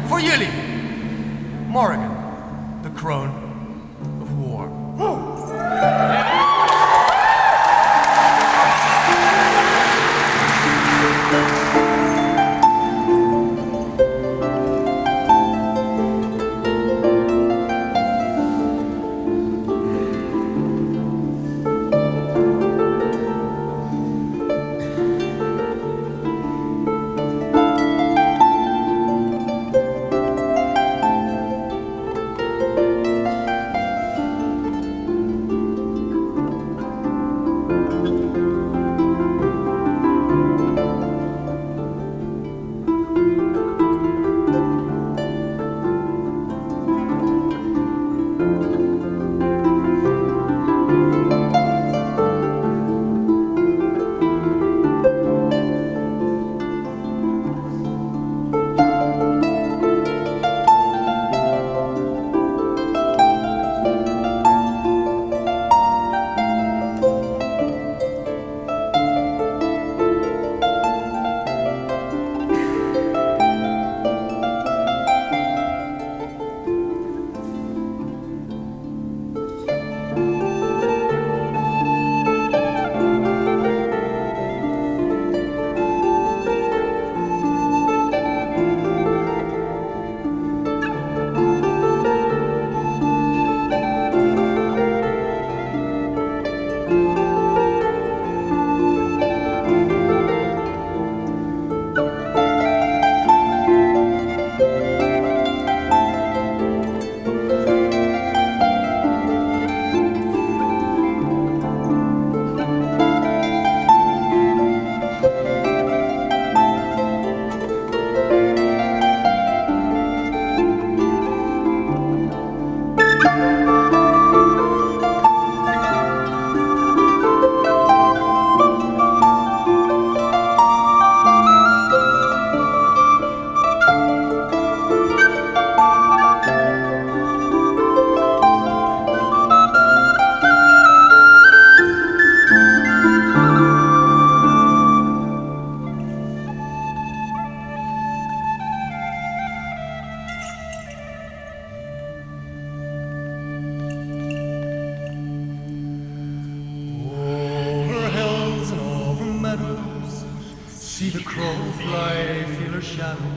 for Yili, Morrigan, the crone of war. See the crow fly, feel her shadow.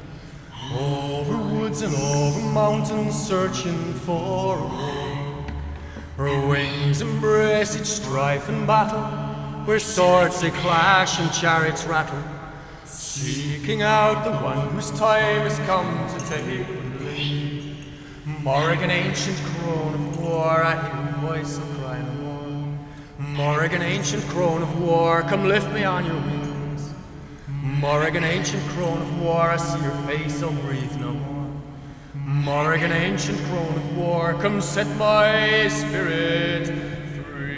Over woods and over mountains, searching for a home. Her wings embrace each strife and battle, where swords they clash and chariots rattle, seeking out the one whose time has come to take the lead. Morrigan, ancient crone of war, I hear your voice and cry no more. Morrigan, ancient crone of war, come lift me on your wings. Morrigan, ancient crone of war, I see your face, I'll breathe no more. Morrigan, ancient crone of war, come set my spirit free.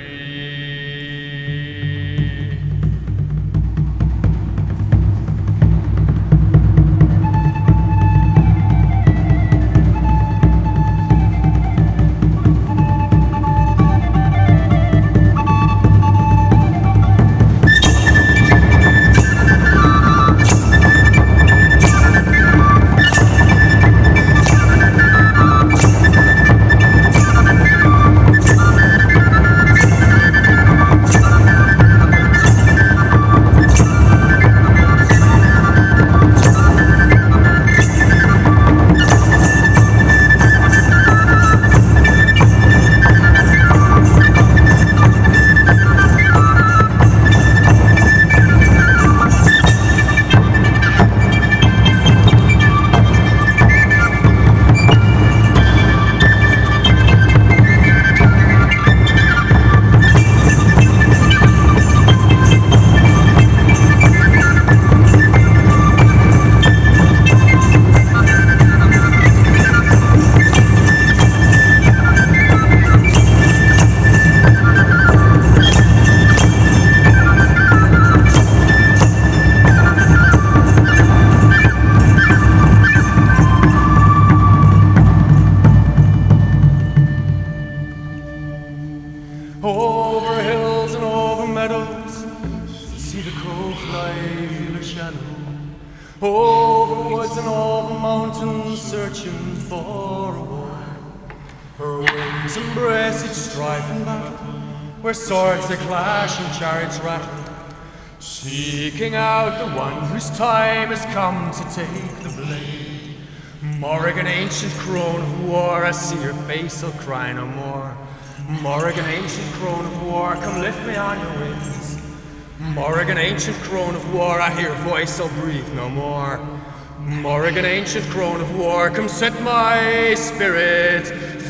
searching for a war. Her wings embrace each strife and battle, where swords they clash and chariots rattle, seeking out the one whose time has come to take the blade. Morrigan, ancient crone of war, I see your face, I'll cry no more. Morrigan, ancient crone of war, come lift me on your wings. Morrigan, ancient crone of war, I hear voice, I'll breathe no more. Morrigan, ancient crone of war, come set my spirit